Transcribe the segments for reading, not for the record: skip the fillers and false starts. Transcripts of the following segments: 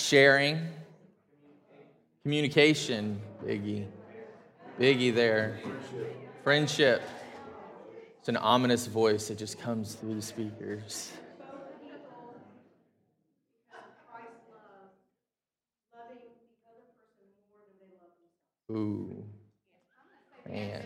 Sharing. Communication. Biggie there. Friendship. It's an ominous voice that just comes through the speakers. Ooh, man.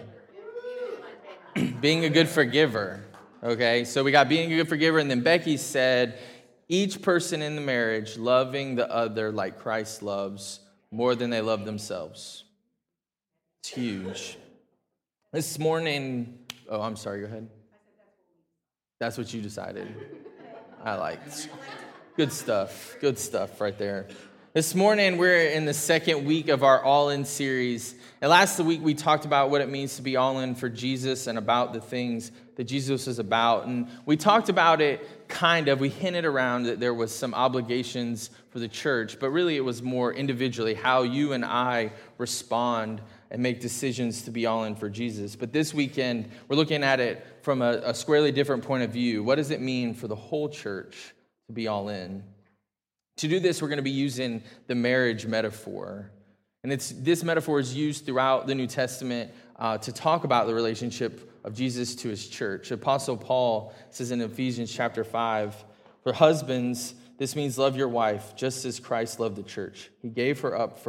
Being a good forgiver. Okay, so we got being a good forgiver, and then Becky said, each person in the marriage loving the other like Christ loves more than they love themselves. It's huge. This morning, I'm sorry, go ahead. That's what you decided. I like it. Good stuff right there. This morning, we're in the second week of our All In series. And last week, we talked about what it means to be all in for Jesus and about the things that Jesus is about. And we talked about it we hinted around that there was some obligations for the church, but really it was more individually how you and I respond and make decisions to be all in for Jesus. But this weekend, we're looking at it from a squarely different point of view. What does it mean for the whole church to be all in? To do this, we're going to be using the marriage metaphor. And this metaphor is used throughout the New Testament to talk about the relationship of Jesus to his church. Apostle Paul says in Ephesians chapter 5, for husbands, this means love your wife just as Christ loved the church. He gave her up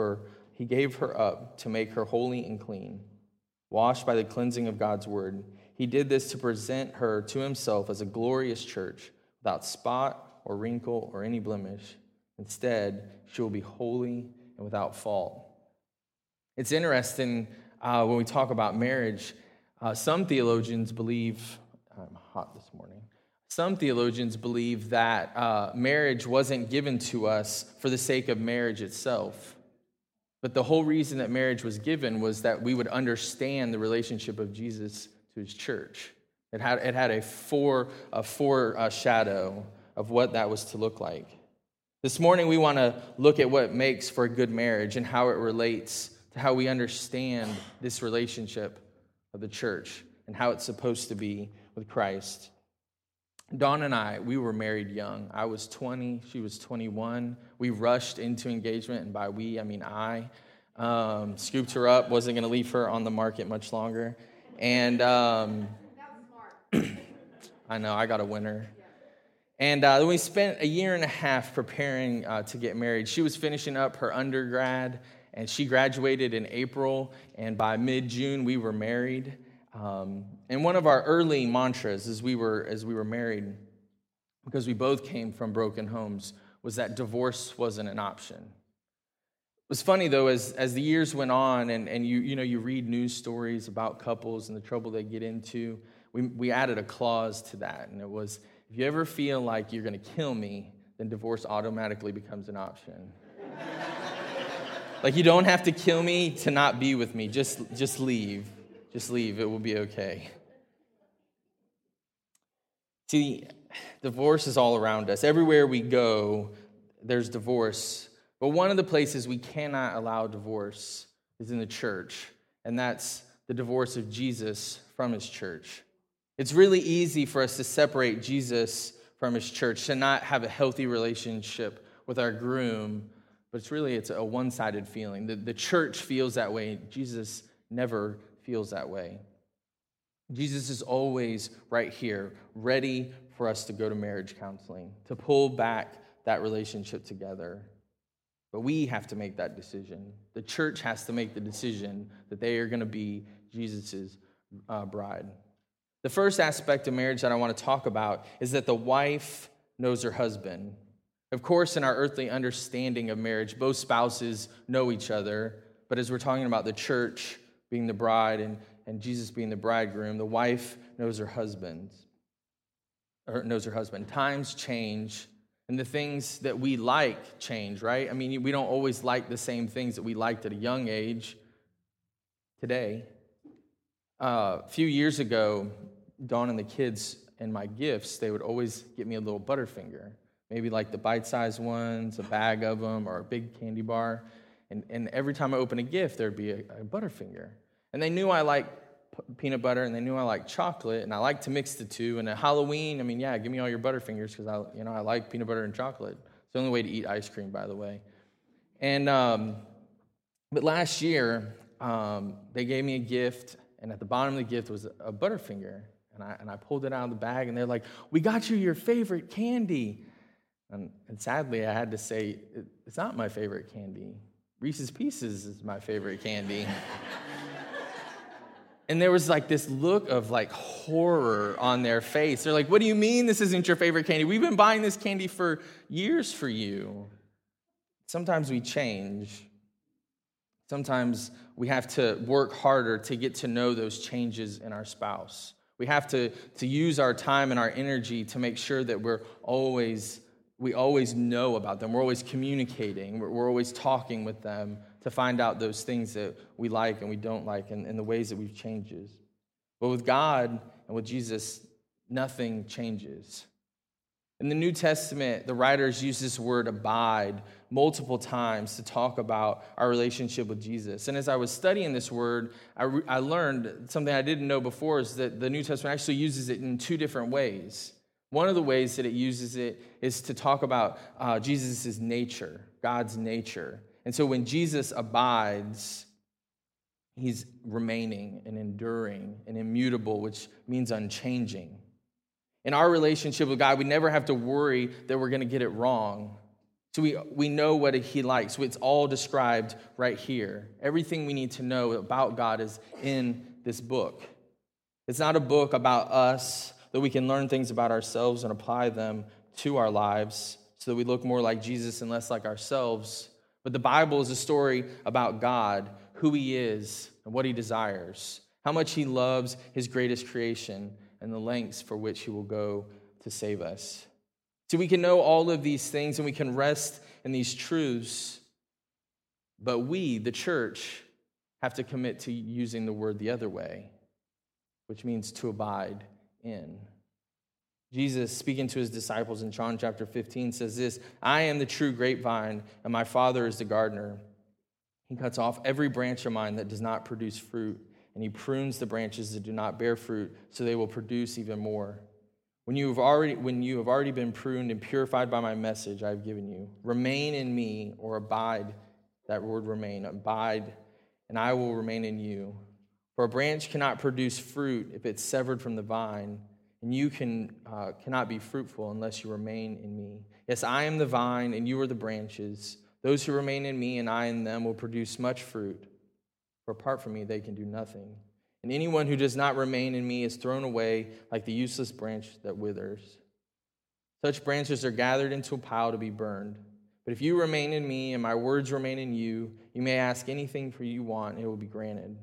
to make her holy and clean, washed by the cleansing of God's word. He did this to present her to himself as a glorious church without spot or wrinkle or any blemish. Instead, she will be holy and without fault. It's interesting when we talk about marriage, some theologians believe, I'm hot this morning, some theologians believe that marriage wasn't given to us for the sake of marriage itself. But the whole reason that marriage was given was that we would understand the relationship of Jesus to his church. It had a foreshadow of what that was to look like. This morning, we want to look at what makes for a good marriage and how it relates to how we understand this relationship of the church and how it's supposed to be with Christ. Dawn and I, we were married young. I was 20, she was 21. We rushed into engagement, and by we, I mean I. Scooped her up, wasn't going to leave her on the market much longer. And I know, I got a winner. And we spent a year and a half preparing to get married. She was finishing up her undergrad, and she graduated in April, and by mid-June, we were married. And one of our early mantras as we were married, because we both came from broken homes, was that divorce wasn't an option. It was funny, though, as the years went on, and you read news stories about couples and the trouble they get into, we added a clause to that, and it was, if you ever feel like you're going to kill me, then divorce automatically becomes an option. Like, you don't have to kill me to not be with me. Just leave. Just leave. It will be okay. See, divorce is all around us. Everywhere we go, there's divorce. But one of the places we cannot allow divorce is in the church, and that's the divorce of Jesus from his church. It's really easy for us to separate Jesus from his church, to not have a healthy relationship with our groom, but it's a one-sided feeling. The church feels that way. Jesus never feels that way. Jesus is always right here, ready for us to go to marriage counseling, to pull back that relationship together. But we have to make that decision. The church has to make the decision that they are going to be Jesus' bride. The first aspect of marriage that I want to talk about is that the wife knows her husband. Of course, in our earthly understanding of marriage, both spouses know each other. But as we're talking about the church being the bride and Jesus being the bridegroom, the wife knows her husband. Times change, and the things that we like change, right? I mean, we don't always like the same things that we liked at a young age today. A few years ago, Dawn and the kids and my gifts, they would always get me a little Butterfinger, maybe like the bite-sized ones, a bag of them, or a big candy bar. And every time I open a gift, there'd be a Butterfinger. And they knew I liked peanut butter, and they knew I liked chocolate, and I like to mix the two. And at Halloween, give me all your Butterfingers, because I like peanut butter and chocolate. It's the only way to eat ice cream, by the way. And but last year, they gave me a gift, and at the bottom of the gift was a Butterfinger. And I pulled it out of the bag, and they're like, "We got you your favorite candy." And sadly, I had to say, it's not my favorite candy. Reese's Pieces is my favorite candy. And there was like this look of like horror on their face. They're like, "What do you mean this isn't your favorite candy? We've been buying this candy for years for you." Sometimes we change. Sometimes we have to work harder to get to know those changes in our spouse. We have to use our time and our energy to make sure that we always know about them. We're always communicating. We're always talking with them to find out those things that we like and we don't like and the ways that we've changes. But with God and with Jesus, nothing changes. In the New Testament, the writers use this word abide multiple times to talk about our relationship with Jesus. And as I was studying this word, I learned something I didn't know before, is that the New Testament actually uses it in two different ways. One of the ways that it uses it is to talk about Jesus' nature, God's nature. And so when Jesus abides, he's remaining and enduring and immutable, which means unchanging. In our relationship with God, we never have to worry that we're going to get it wrong. So we know what he likes. So it's all described right here. Everything we need to know about God is in this book. It's not a book about us that we can learn things about ourselves and apply them to our lives so that we look more like Jesus and less like ourselves. But the Bible is a story about God, who he is and what he desires, how much he loves his greatest creation, and the lengths for which he will go to save us. So we can know all of these things and we can rest in these truths, but we, the church, have to commit to using the word the other way, which means to abide in. Jesus, speaking to his disciples in John chapter 15, says this: "I am the true grapevine, and my Father is the gardener. He cuts off every branch of mine that does not produce fruit, and he prunes the branches that do not bear fruit, so they will produce even more. When you have already been pruned and purified by my message I have given you, remain in me," or abide, that word remain, abide, "and I will remain in you. For a branch cannot produce fruit if it's severed from the vine, and you cannot be fruitful unless you remain in me. Yes, I am the vine, and you are the branches. Those who remain in me and I in them will produce much fruit. For apart from me, they can do nothing. And anyone who does not remain in me is thrown away like the useless branch that withers. Such branches are gathered into a pile to be burned. But if you remain in me and my words remain in you, you may ask anything for you want, and it will be granted.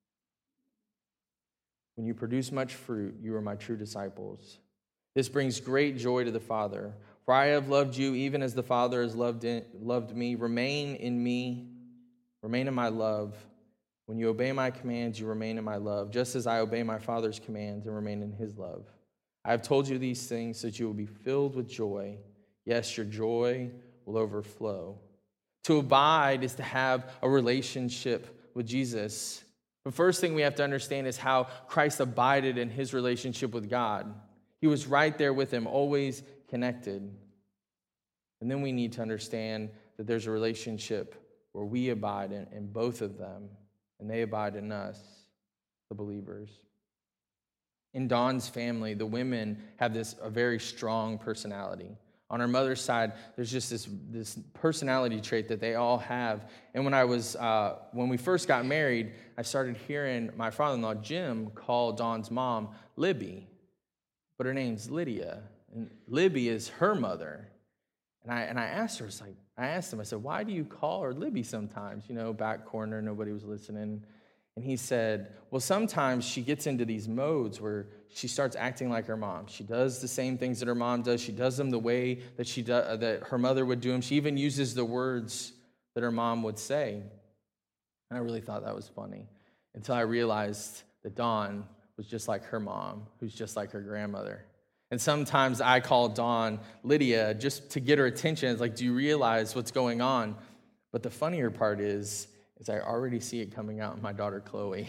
When you produce much fruit, you are my true disciples. This brings great joy to the Father. For I have loved you even as the Father has loved me. Remain in me, remain in my love. When you obey my commands, you remain in my love, just as I obey my Father's commands and remain in his love. I have told you these things so that you will be filled with joy. Yes, your joy will overflow. To abide is to have a relationship with Jesus. The first thing we have to understand is how Christ abided in his relationship with God. He was right there with him, always connected. And then we need to understand that there's a relationship where we abide in both of them, and they abide in us, the believers. In Dawn's family, the women have a very strong personality. On her mother's side, there's just this personality trait that they all have. And when we first got married, I started hearing my father-in-law, Jim, call Dawn's mom Libby. But her name's Lydia. And Libby is her mother. And I asked her, I said, "Why do you call her Libby sometimes?" Back corner, nobody was listening. And he said, "Well, sometimes she gets into these modes where she starts acting like her mom. She does the same things that her mom does. She does them the way that her mother would do them. She even uses the words that her mom would say." And I really thought that was funny until I realized that Dawn was just like her mom, who's just like her grandmother. And sometimes I call Dawn Lydia just to get her attention. It's like, "Do you realize what's going on?" But the funnier part is I already see it coming out in my daughter, Chloe.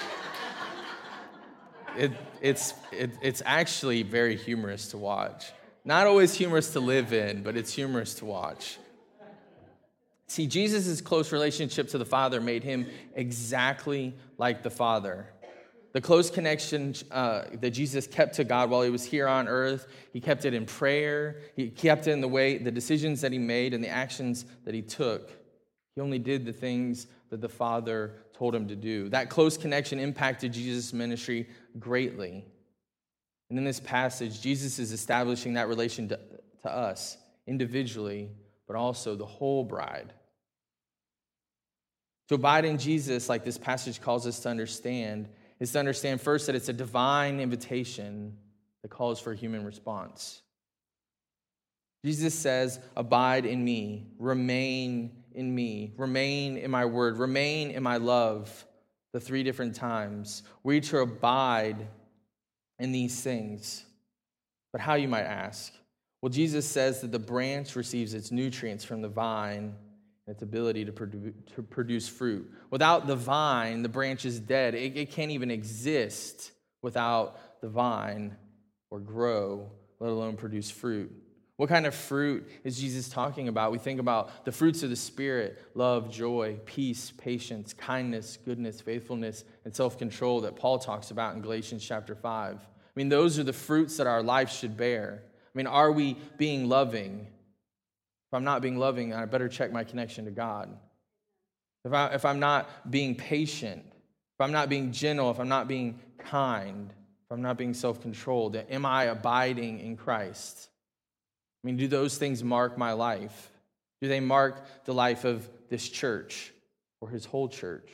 It's actually very humorous to watch. Not always humorous to live in, but it's humorous to watch. See, Jesus' close relationship to the Father made him exactly like the Father. The close connection that Jesus kept to God while he was here on earth, he kept it in prayer, he kept it in the decisions that he made and the actions that he took. He only did the things that the Father told him to do. That close connection impacted Jesus' ministry greatly. And in this passage, Jesus is establishing that relation to us individually, but also the whole bride. To abide in Jesus, like this passage calls us to understand, is to understand first that it's a divine invitation that calls for a human response. Jesus says, abide in me, remain in my word, remain in my love, the 3 different times. We're to abide in these things. But how, you might ask? Well, Jesus says that the branch receives its nutrients from the vine, its ability to produce fruit. Without the vine, the branch is dead. It can't even exist without the vine or grow, let alone produce fruit. What kind of fruit is Jesus talking about? We think about the fruits of the Spirit: love, joy, peace, patience, kindness, goodness, faithfulness, and self-control that Paul talks about in Galatians chapter 5. I mean, those are the fruits that our life should bear. I mean, are we being loving? If I'm not being loving, I better check my connection to God. If I'm not being patient, if I'm not being gentle, if I'm not being kind, if I'm not being self-controlled, am I abiding in Christ? I mean, do those things mark my life? Do they mark the life of this church or his whole church?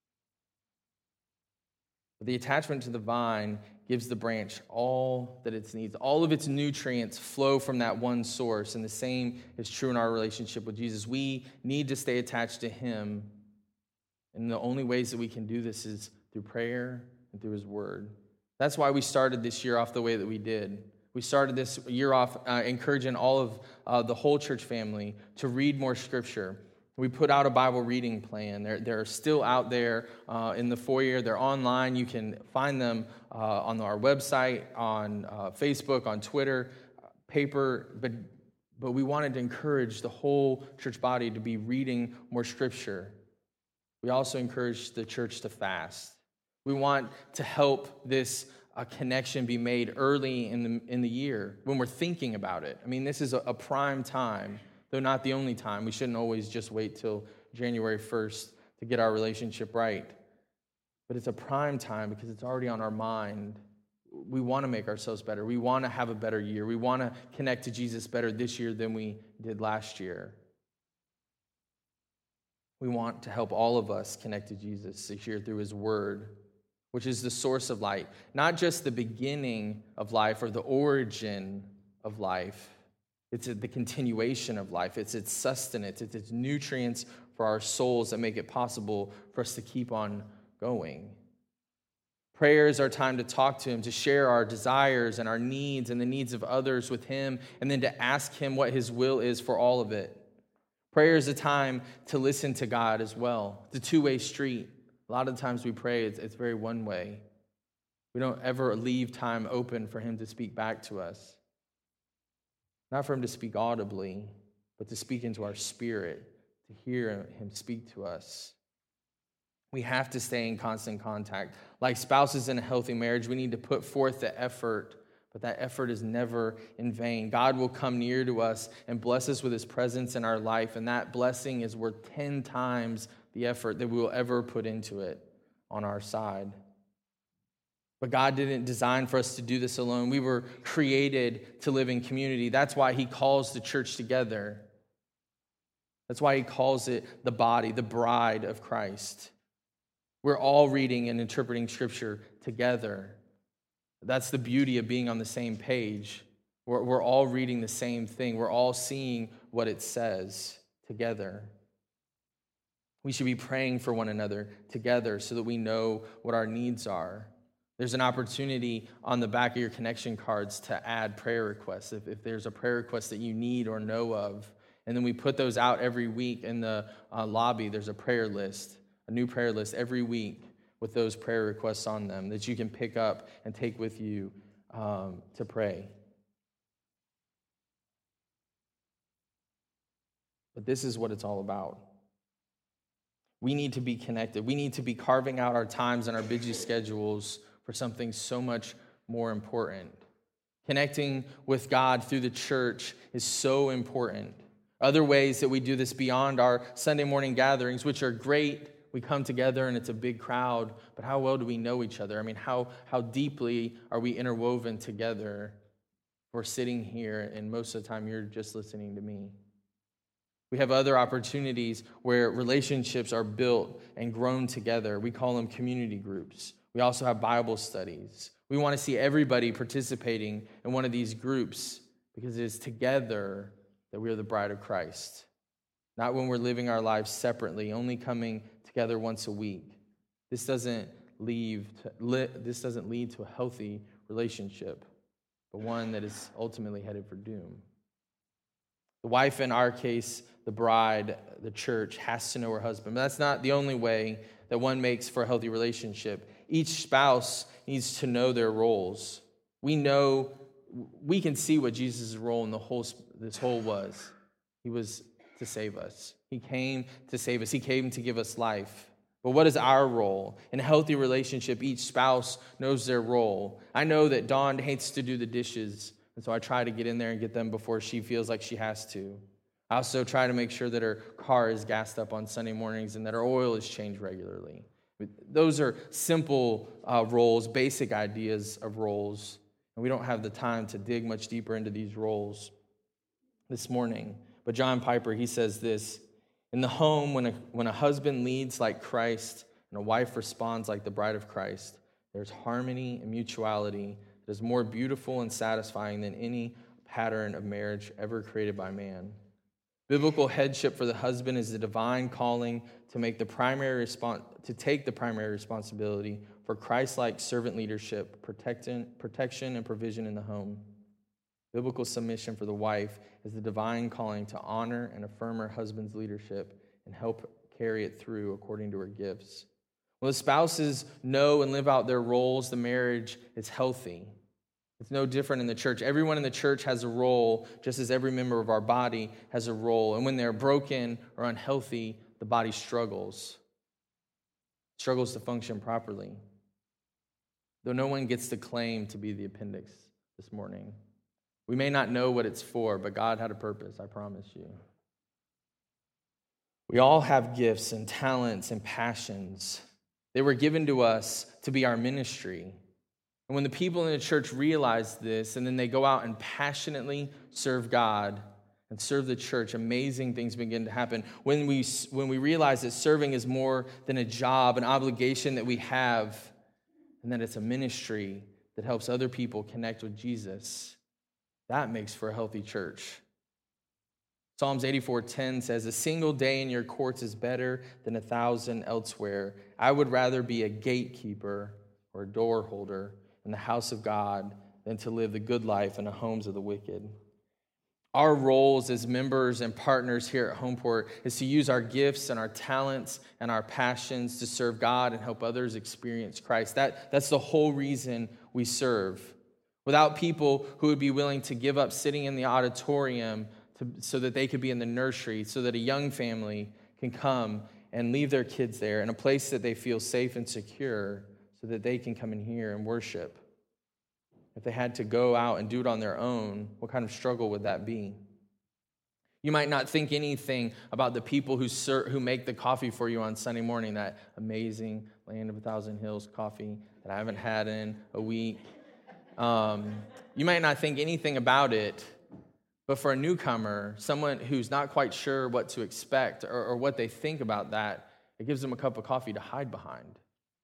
But the attachment to the vine gives the branch all that it needs. All of its nutrients flow from that one source, and the same is true in our relationship with Jesus. We need to stay attached to him, and the only ways that we can do this is through prayer and through his word. That's why we started this year off the way that we did. We started this year off encouraging all of the whole church family to read more scripture. We put out a Bible reading plan. They're still out there in the foyer. They're online. You can find them on our website, on Facebook, on Twitter, paper. But we wanted to encourage the whole church body to be reading more scripture. We also encourage the church to fast. We want to help this connection be made early in the year when we're thinking about it. I mean, this is a prime time. Though not the only time. We shouldn't always just wait till January 1st to get our relationship right. But it's a prime time because it's already on our mind. We want to make ourselves better. We want to have a better year. We want to connect to Jesus better this year than we did last year. We want to help all of us connect to Jesus this year through his word, which is the source of light. Not just the beginning of life or the origin of life. It's the continuation of life. It's its sustenance. It's its nutrients for our souls that make it possible for us to keep on going. Prayer is our time to talk to him, to share our desires and our needs and the needs of others with him, and then to ask him what his will is for all of it. Prayer is a time to listen to God as well. It's a two-way street. A lot of the times we pray, it's very one-way. We don't ever leave time open for him to speak back to us. Not for him to speak audibly, but to speak into our spirit, to hear him speak to us. We have to stay in constant contact. Like spouses in a healthy marriage, we need to put forth the effort, but that effort is never in vain. God will come near to us and bless us with his presence in our life, and that blessing is worth 10 times the effort that we will ever put into it on our side. But God didn't design for us to do this alone. We were created to live in community. That's why he calls the church together. That's why he calls it the body, the bride of Christ. We're all reading and interpreting scripture together. That's the beauty of being on the same page. We're all reading the same thing. We're all seeing what it says together. We should be praying for one another together so that we know what our needs are. There's an opportunity on the back of your connection cards to add prayer requests if there's a prayer request that you need or know of. And then we put those out every week in the lobby. There's a prayer list, a new prayer list every week with those prayer requests on them that you can pick up and take with you to pray. But this is what it's all about. We need to be connected. We need to be carving out our times and our busy schedules for something so much more important. Connecting with God through the church is so important. Other ways that we do this beyond our Sunday morning gatherings, which are great. We come together and it's a big crowd, but how well do we know each other? I mean, how deeply are we interwoven together? We're sitting here, and most of the time you're just listening to me. We have other opportunities where relationships are built and grown together. We call them community groups. We also have Bible studies. We want to see everybody participating in one of these groups because it is together that we are the bride of Christ. Not when we're living our lives separately, only coming together once a week. This doesn't lead to a healthy relationship, but one that is ultimately headed for doom. The wife, in our case, the bride, the church, has to know her husband. But that's not the only way that one makes for a healthy relationship. Each spouse needs to know their roles. We can see what Jesus' role in this whole was. He was to save us. He came to save us. He came to give us life. But what is our role? In a healthy relationship, each spouse knows their role. I know that Dawn hates to do the dishes, and so I try to get in there and get them before she feels like she has to. I also try to make sure that her car is gassed up on Sunday mornings and that her oil is changed regularly. Those are simple roles, basic ideas of roles, and we don't have the time to dig much deeper into these roles this morning. But John Piper, he says this: in the home, when a husband leads like Christ and a wife responds like the bride of Christ, there's harmony and mutuality that is more beautiful and satisfying than any pattern of marriage ever created by man. Biblical headship for the husband is the divine calling to take the primary responsibility for Christ-like servant leadership, protection, and provision in the home. Biblical submission for the wife is the divine calling to honor and affirm her husband's leadership and help carry it through according to her gifts. When the spouses know and live out their roles, the marriage is healthy. It's no different in the church. Everyone in the church has a role, just as every member of our body has a role. And when they're broken or unhealthy, the body struggles to function properly. Though no one gets to claim to be the appendix this morning. We may not know what it's for, but God had a purpose, I promise you. We all have gifts and talents and passions. They were given to us to be our ministry. And when the people in the church realize this, and then they go out and passionately serve God and serve the church, amazing things begin to happen. When we realize that serving is more than a job, an obligation that we have, and that it's a ministry that helps other people connect with Jesus, that makes for a healthy church. Psalms 84:10 says, "A single day in your courts is better than 1,000 elsewhere. I would rather be a gatekeeper or a door holder in the house of God than to live the good life in the homes of the wicked." Our roles as members and partners here at Homeport is to use our gifts and our talents and our passions to serve God and help others experience Christ. That's the whole reason we serve. Without people who would be willing to give up sitting in the auditorium so that they could be in the nursery, so that a young family can come and leave their kids there in a place that they feel safe and secure, so that they can come in here and worship. If they had to go out and do it on their own, what kind of struggle would that be? You might not think anything about the people who make the coffee for you on Sunday morning, that amazing Land of 1,000 Hills coffee that I haven't had in a week. You might not think anything about it, but for a newcomer, someone who's not quite sure what to expect or what they think about that, it gives them a cup of coffee to hide behind.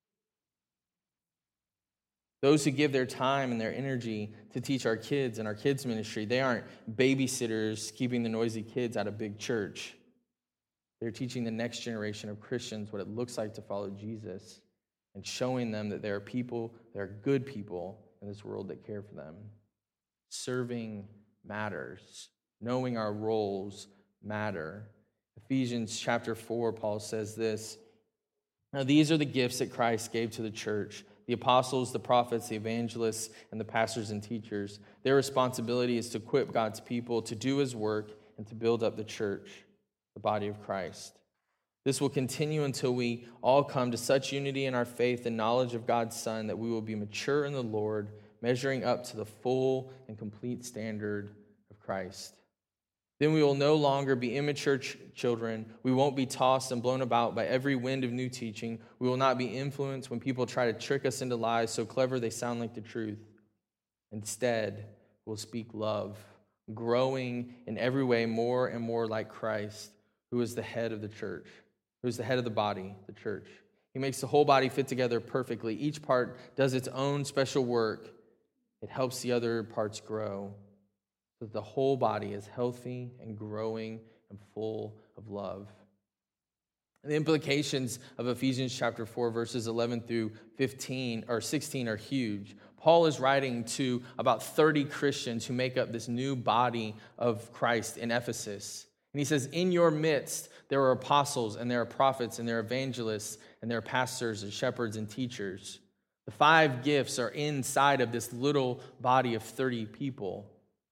Those who give their time and their energy to teach our kids and our kids' ministry, they aren't babysitters keeping the noisy kids at a big church. They're teaching the next generation of Christians what it looks like to follow Jesus and showing them that there are people, there are good people in this world that care for them. Serving matters. Knowing our roles matter. Ephesians chapter 4, Paul says this: "Now these are the gifts that Christ gave to the church: the apostles, the prophets, the evangelists, and the pastors and teachers. Their responsibility is to equip God's people to do his work and to build up the church." the body of Christ. This will continue until we all come to such unity in our faith and knowledge of God's Son that we will be mature in the Lord, measuring up to the full and complete standard of Christ. Then we will no longer be immature children. We won't be tossed and blown about by every wind of new teaching. We will not be influenced when people try to trick us into lies so clever they sound like the truth. Instead, we'll speak love, growing in every way more and more like Christ, who is the head of the church, who is the head of the body, the church. He makes the whole body fit together perfectly. Each part does its own special work. It helps the other parts grow, so that the whole body is healthy and growing and full of love. The implications of Ephesians chapter 4, verses 11 through 15 or 16 are huge. Paul is writing to about 30 Christians who make up this new body of Christ in Ephesus. And he says, in your midst, there are apostles and there are prophets and there are evangelists and there are pastors and shepherds and teachers. The 5 gifts are inside of this little body of 30 people.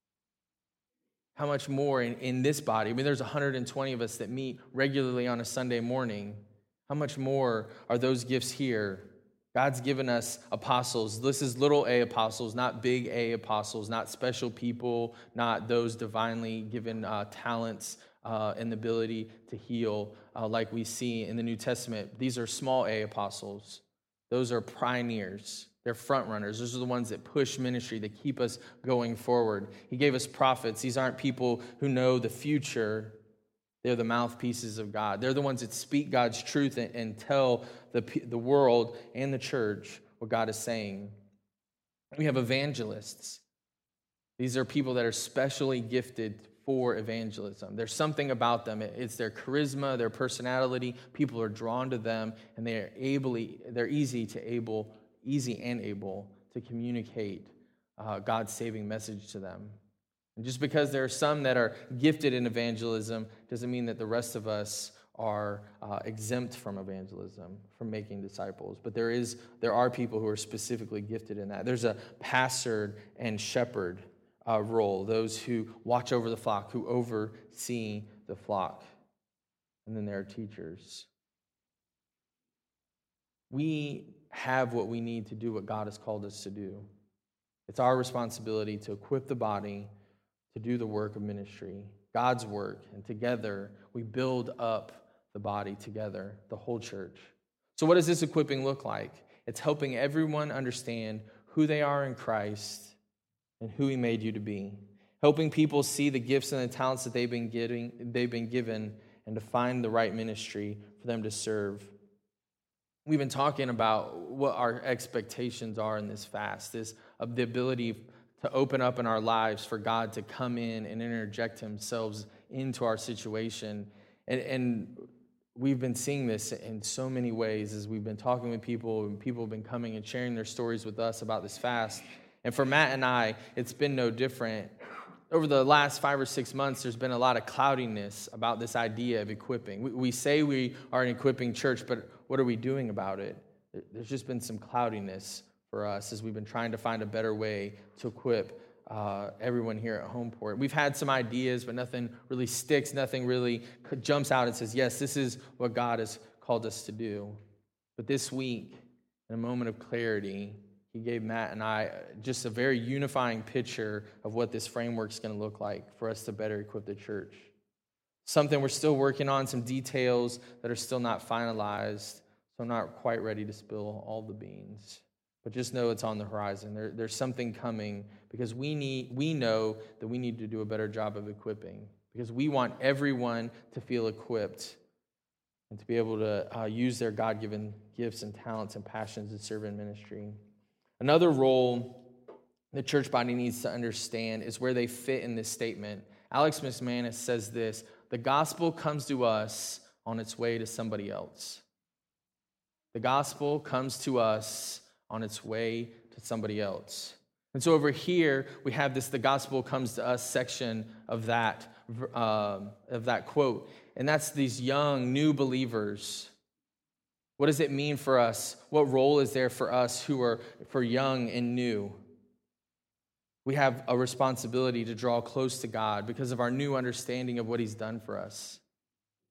How much more in this body? I mean, there's 120 of us that meet regularly on a Sunday morning. How much more are those gifts here? God's given us apostles. This is little a apostles, not big A apostles, not special people, not those divinely given talents and the ability to heal like we see in the New Testament. These are small a apostles. Those are pioneers. They're front runners. Those are the ones that push ministry, that keep us going forward. He gave us prophets. These aren't people who know the future. They're the mouthpieces of God. They're the ones that speak God's truth and tell the world and the church what God is saying. We have evangelists. These are people that are specially gifted for evangelism. There's something about them. It's their charisma, their personality. People are drawn to them, and they're easy and able to communicate God's saving message to them. And just because there are some that are gifted in evangelism doesn't mean that the rest of us are exempt from evangelism, from making disciples. But there are people who are specifically gifted in that. There's a pastor and shepherd role, those who watch over the flock, who oversee the flock. And then there are teachers. We have what we need to do what God has called us to do. It's our responsibility to equip the body to do the work of ministry, God's work, and together we build up the body together, the whole church. So what does this equipping look like? It's helping everyone understand who they are in Christ and who He made you to be, helping people see the gifts and the talents that they've been given, and to find the right ministry for them to serve. We've been talking about what our expectations are in this fast, of the ability to open up in our lives for God to come in and interject Himself into our situation. And we've been seeing this in so many ways as we've been talking with people, and people have been coming and sharing their stories with us about this fast. And for Matt and I, it's been no different. Over the last 5 or 6 months, there's been a lot of cloudiness about this idea of equipping. We say we are an equipping church, but what are we doing about it? There's just been some cloudiness for us as we've been trying to find a better way to equip everyone here at Homeport. We've had some ideas, but nothing really sticks. Nothing really jumps out and says, yes, this is what God has called us to do. But this week, in a moment of clarity, He gave Matt and I just a very unifying picture of what this framework is going to look like for us to better equip the church. Something we're still working on, some details that are still not finalized, so I'm not quite ready to spill all the beans. But just know it's on the horizon. There's something coming because we know that we need to do a better job of equipping, because we want everyone to feel equipped and to be able to use their God-given gifts and talents and passions to serve in ministry. Another role the church body needs to understand is where they fit in this statement. Alex McManus says this: the gospel comes to us on its way to somebody else. The gospel comes to us on its way to somebody else. And so over here, we have this "the gospel comes to us" section of that quote. And that's these young, new believers. What does it mean for us? What role is there for us who are for young and new? We have a responsibility to draw close to God because of our new understanding of what He's done for us.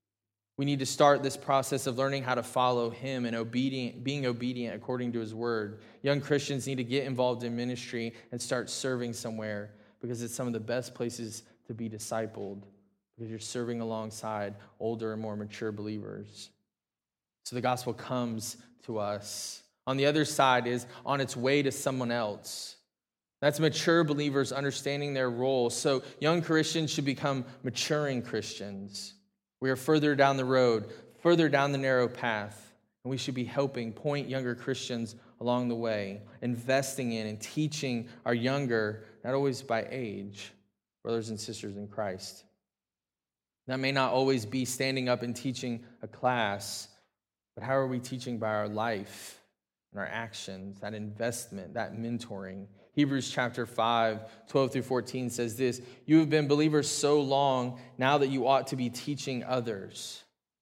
We need to start this process of learning how to follow him and being obedient according to his word. Young Christians need to get involved in ministry and start serving somewhere because it's some of the best places to be discipled because you're serving alongside older and more mature believers. So the gospel comes to us. On the other side is on its way to someone else. That's mature believers understanding their role. So young Christians should become maturing Christians. We are further down the road, further down the narrow path, and we should be helping point younger Christians along the way, investing in and teaching our younger, not always by age, brothers and sisters in Christ. That may not always be standing up and teaching a class, but how are we teaching by our life and our actions, that investment, that mentoring? Hebrews chapter 5, 12 through 14 says this, "You have been believers so long now that you ought to be teaching others.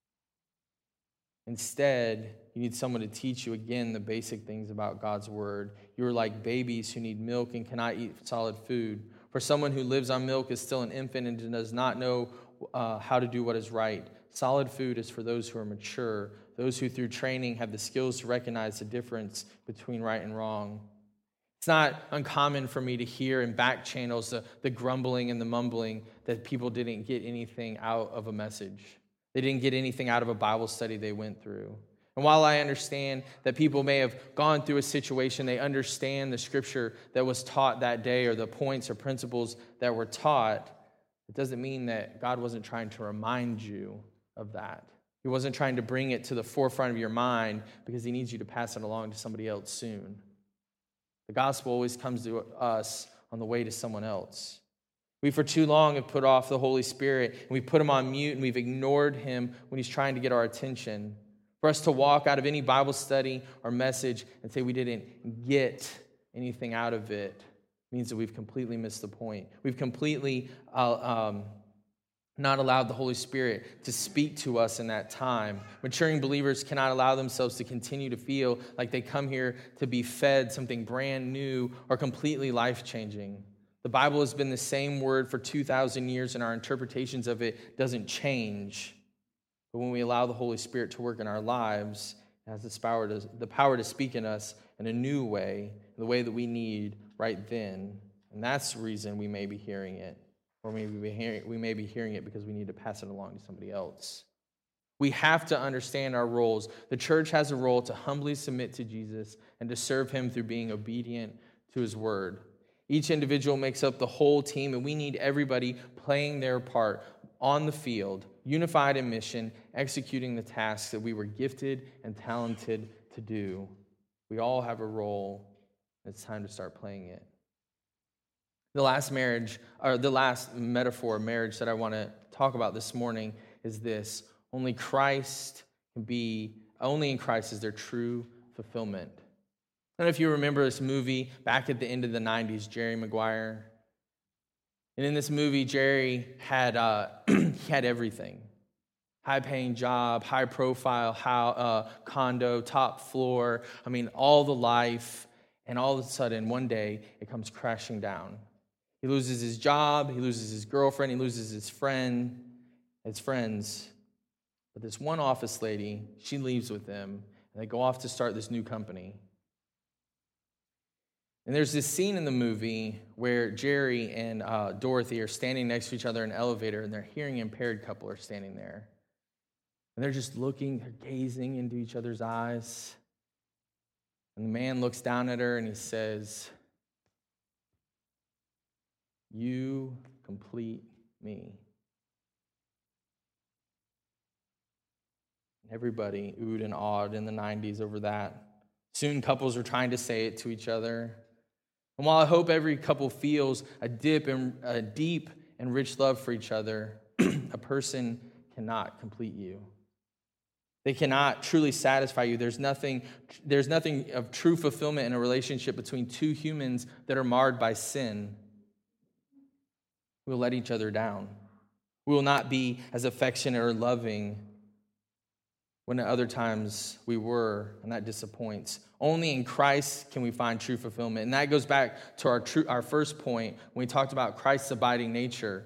Instead, you need someone to teach you again the basic things about God's word. You are like babies who need milk and cannot eat solid food. For someone who lives on milk is still an infant and does not know how to do what is right. Solid food is for those who are mature, those who through training have the skills to recognize the difference between right and wrong." It's not uncommon for me to hear in back channels the grumbling and the mumbling that people didn't get anything out of a message. They didn't get anything out of a Bible study they went through. And while I understand that people may have gone through a situation, they understand the scripture that was taught that day or the points or principles that were taught, it doesn't mean that God wasn't trying to remind you of that. He wasn't trying to bring it to the forefront of your mind because he needs you to pass it along to somebody else soon. The gospel always comes to us on the way to someone else. We for too long have put off the Holy Spirit, and we put him on mute, and we've ignored him when he's trying to get our attention. For us to walk out of any Bible study or message and say we didn't get anything out of it means that we've completely missed the point. We've completely not allowed the Holy Spirit to speak to us in that time. Maturing believers cannot allow themselves to continue to feel like they come here to be fed something brand new or completely life-changing. The Bible has been the same word for 2,000 years, and our interpretations of it doesn't change. But when we allow the Holy Spirit to work in our lives, it has the power to speak in us in a new way, the way that we need right then. And that's the reason we may be hearing it. Or we may be hearing it because we need to pass it along to somebody else. We have to understand our roles. The church has a role to humbly submit to Jesus and to serve him through being obedient to his word. Each individual makes up the whole team, and we need everybody playing their part on the field, unified in mission, executing the tasks that we were gifted and talented to do. We all have a role, and it's time to start playing it. The last metaphor of marriage that I want to talk about this morning is this: only in Christ is there true fulfillment. I don't know if you remember this movie back at the end of the 90s, Jerry Maguire. And in this movie, Jerry had he had everything. High-paying job, high profile, condo, top floor. I mean, all the life. And all of a sudden, one day, it comes crashing down. He loses his job, he loses his girlfriend, he loses his friends. But this one office lady, she leaves with him, and they go off to start this new company. And there's this scene in the movie where Jerry and Dorothy are standing next to each other in an elevator, and their hearing-impaired couple are standing there. And they're just looking, they're gazing into each other's eyes. And the man looks down at her and he says, "You complete me." Everybody oohed and awed in the 90s over that. Soon couples are trying to say it to each other. And while I hope every couple feels a deep and rich love for each other, a person cannot complete you. They cannot truly satisfy you. There's nothing of true fulfillment in a relationship between two humans that are marred by sin. We'll let each other down. We will not be as affectionate or loving when at other times we were, and that disappoints. Only in Christ can we find true fulfillment. And that goes back to our first point when we talked about Christ's abiding nature.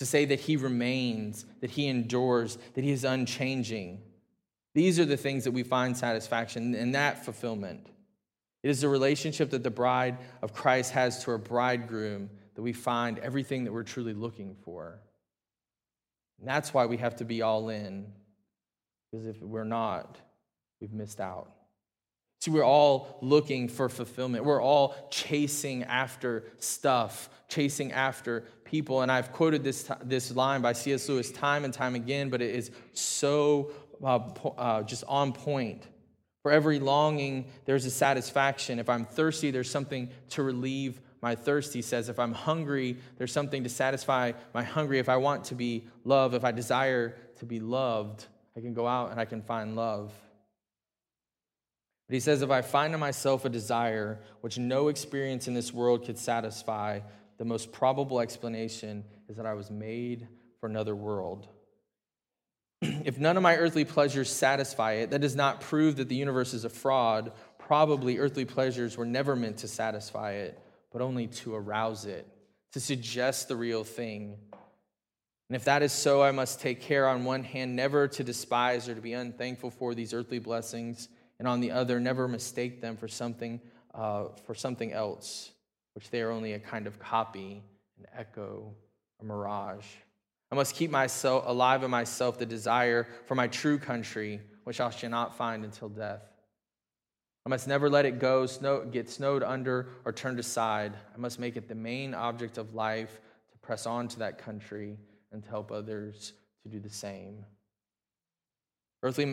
to say that he remains, that he endures, that he is unchanging. These are the things that we find satisfaction in that fulfillment. It is the relationship that the bride of Christ has to her bridegroom that we find everything that we're truly looking for. And that's why we have to be all in, because if we're not, we've missed out. See, we're all looking for fulfillment. We're all chasing after stuff, chasing after people. And I've quoted this line by C.S. Lewis time and time again, but it is so just on point. For every longing, there's a satisfaction. If I'm thirsty, there's something to relieve my thirst, he says. If I'm hungry, there's something to satisfy my hunger. If I want to be loved, if I desire to be loved, I can go out and I can find love. But he says, if I find in myself a desire which no experience in this world could satisfy, the most probable explanation is that I was made for another world. If none of my earthly pleasures satisfy it, that does not prove that the universe is a fraud. Probably earthly pleasures were never meant to satisfy it, but only to arouse it, to suggest the real thing. And if that is so, I must take care, on one hand, never to despise or to be unthankful for these earthly blessings, and on the other, never mistake them for something else, which they are only a kind of copy, an echo, a mirage. I must keep myself alive in myself the desire for my true country, which I shall not find until death. I must never let it go, get snowed under, or turned aside. I must make it the main object of life to press on to that country and to help others to do the same. Earthly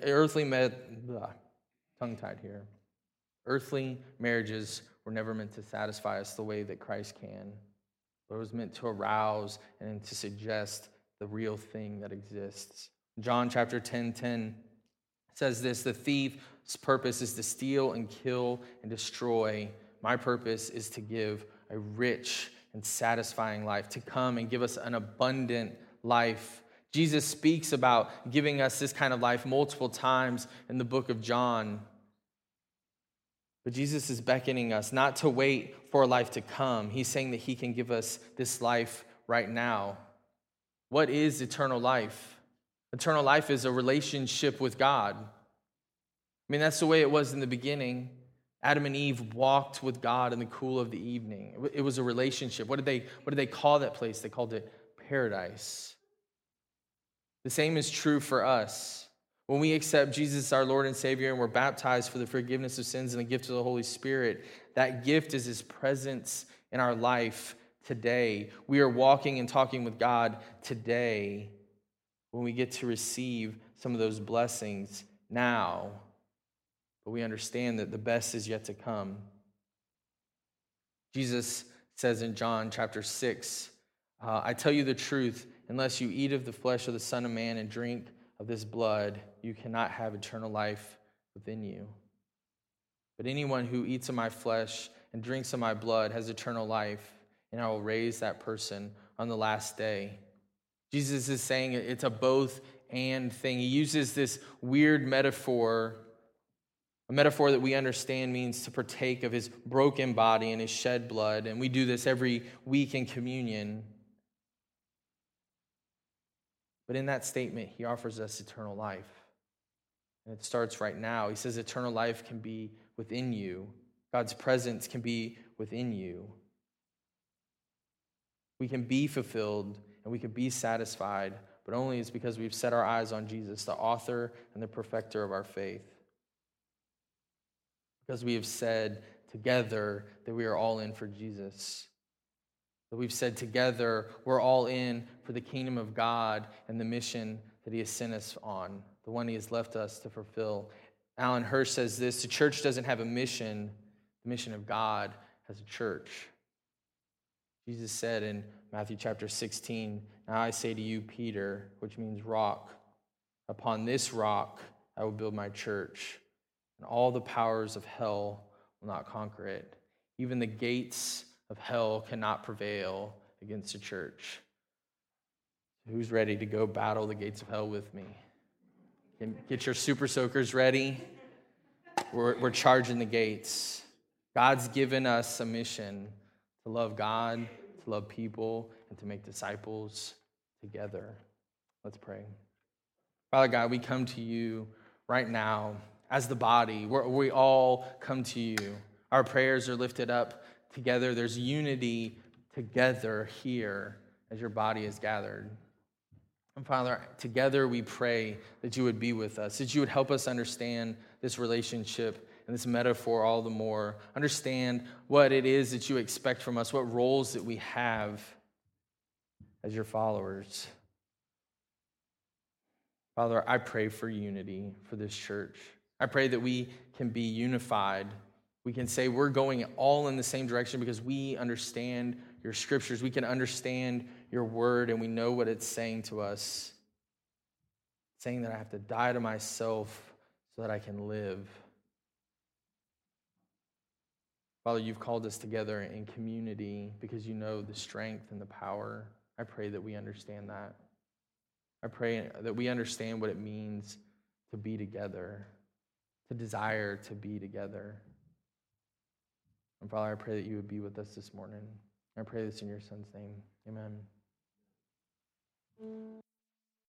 marriages were never meant to satisfy us the way that Christ can. But it was meant to arouse and to suggest the real thing that exists. John chapter 10:10 says this, the thief's purpose is to steal and kill and destroy. My purpose is to give a rich and satisfying life, to come and give us an abundant life. Jesus speaks about giving us this kind of life multiple times in the book of John. But Jesus is beckoning us not to wait for a life to come. He's saying that he can give us this life right now. What is eternal life? Eternal life is a relationship with God. I mean, that's the way it was in the beginning. Adam and Eve walked with God in the cool of the evening. It was a relationship. What did they call that place? They called it paradise. The same is true for us. When we accept Jesus, our Lord and Savior, and we're baptized for the forgiveness of sins and the gift of the Holy Spirit, that gift is his presence in our life today. We are walking and talking with God today when we get to receive some of those blessings now. But we understand that the best is yet to come. Jesus says in John chapter 6, I tell you the truth, unless you eat of the flesh of the Son of Man and drink of this blood, you cannot have eternal life within you. But anyone who eats of my flesh and drinks of my blood has eternal life, and I will raise that person on the last day. Jesus is saying it's a both and thing. He uses this weird metaphor, a metaphor that we understand means to partake of his broken body and his shed blood, and we do this every week in communion. But in that statement, he offers us eternal life. And it starts right now. He says eternal life can be within you. God's presence can be within you. We can be fulfilled and we can be satisfied, but only it's because we've set our eyes on Jesus, the author and the perfecter of our faith. Because we have said together that we are all in for Jesus. That we've said together we're all in for the kingdom of God and the mission that he has sent us on, the one he has left us to fulfill. Alan Hirsch says this, the church doesn't have a mission, the mission of God has a church. Jesus said in Matthew chapter 16, now I say to you, Peter, which means rock, upon this rock I will build my church, and all the powers of hell will not conquer it. Even the gates of hell cannot prevail against the church. Who's ready to go battle the gates of hell with me? Get your super soakers ready. We're charging the gates. God's given us a mission to love God, to love people, and to make disciples. together. Let's pray. Father God, we come to you right now as the body. We all come to you. Our prayers are lifted up together. There's unity together here as your body is gathered. And Father, together we pray that you would be with us, that you would help us understand this relationship and this metaphor all the more. Understand what it is that you expect from us, what roles that we have as your followers. Father, I pray for unity for this church. I pray that we can be unified. We can say we're going all in the same direction because we understand your scriptures. We can understand your word, and we know what it's saying to us. It's saying that I have to die to myself so that I can live. Father, you've called us together in community because you know the strength and the power. I pray that we understand that. I pray that we understand what it means to be together, to desire to be together. And Father, I pray that you would be with us this morning. I pray this in your Son's name. Amen.